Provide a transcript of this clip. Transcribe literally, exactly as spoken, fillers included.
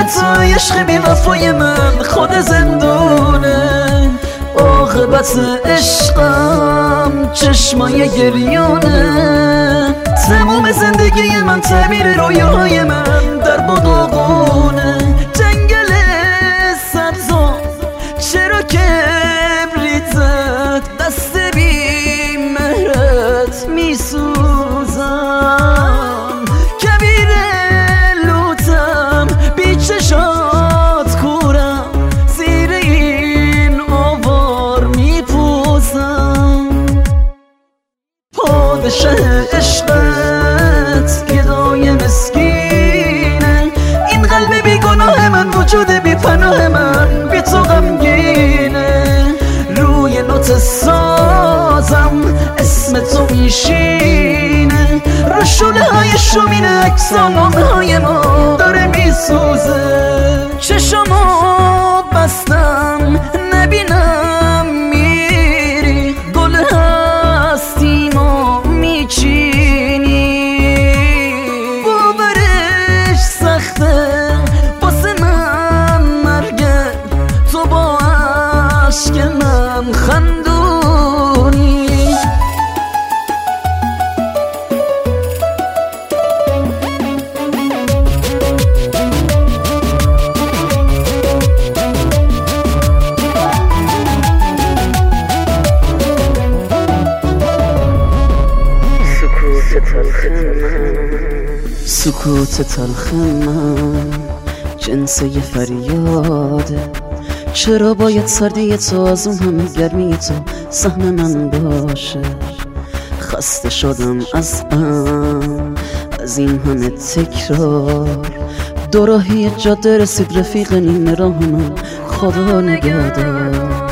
توی عشق بی وفای من خود زندونه، عاقبت عشقم چشمای گریانه، تمام زندگی من تعبیر رویاهای من در باداغونه، جنگل سبزا چرا کبریتت دست بی مهرت میسوزم، کبیر لوتم بی چشات کورم زیر این آوار میپوزم، پادشه عشقت گدای مسکینه، این قلب بی گناه من وجود بی پناه من بی تو غمگینه، روی نوت سازم اسم تو میشینه، رو شله های شومین اکسامانه های ما داره میسوزه، چشمو بستم نبینم میری، گل هستیمو میچینی، باورش سخته واسه من مرگه، تو با عشق من خندونی. سکوت تلخ من جنس یه فریاده، چرا باید سردی تو از اون همه گرمی تو سهم من باشه، خسته شدم از غم از این همه تکرار، دوراهی جاده رسید رفیق نیمه راه من خدا نگهدار.